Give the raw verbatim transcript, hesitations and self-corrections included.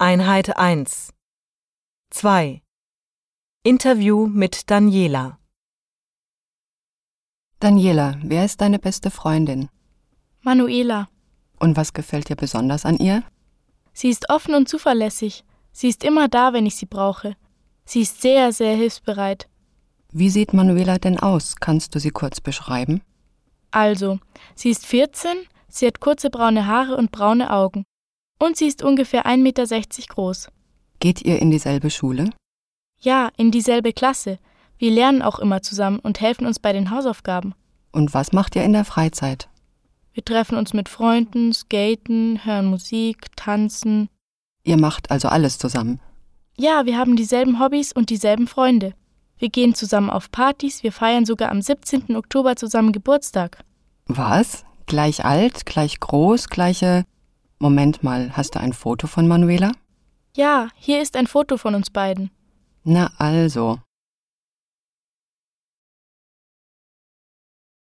Einheit eins. zwei. Interview mit Daniela. Daniela, wer ist deine beste Freundin? Manuela. Und was gefällt dir besonders an ihr? Sie ist offen und zuverlässig. Sie ist immer da, wenn ich sie brauche. Sie ist sehr, sehr hilfsbereit. Wie sieht Manuela denn aus? Kannst du sie kurz beschreiben? Also, sie ist vierzehn, sie hat kurze braune Haare und braune Augen. Und sie ist ungefähr ein Meter sechzig groß. Geht ihr in dieselbe Schule? Ja, in dieselbe Klasse. Wir lernen auch immer zusammen und helfen uns bei den Hausaufgaben. Und was macht ihr in der Freizeit? Wir treffen uns mit Freunden, skaten, hören Musik, tanzen. Ihr macht also alles zusammen? Ja, wir haben dieselben Hobbys und dieselben Freunde. Wir gehen zusammen auf Partys, wir feiern sogar am siebzehnten Oktober zusammen Geburtstag. Was? Gleich alt, gleich groß, gleiche... Moment mal, hast du ein Foto von Manuela? Ja, hier ist ein Foto von uns beiden. Na also.